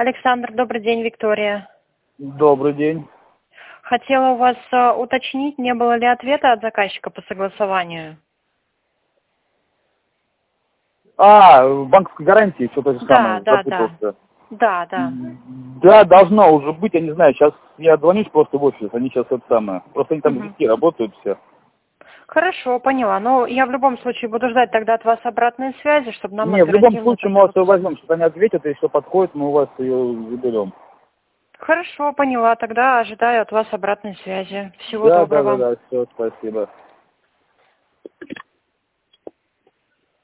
Александр, добрый день, Виктория. Добрый день. Хотела у вас уточнить, не было ли ответа от заказчика по согласованию? Банковской гарантии, что-то же самое, Да. запутался. Да. Да, должно уже быть, я не знаю, сейчас я звонюсь просто в офис, они сейчас это самое. Просто они там с 10 работают все. Хорошо, поняла. Ну, я в любом случае буду ждать тогда от вас обратной связи, чтобы нам Не, в любом оперативно случае мы вас как-то... ее возьмем, что они ответят, и если подходит, мы у вас ее заберем. Хорошо, поняла. Тогда ожидаю от вас обратной связи. Всего доброго. Да, все, спасибо.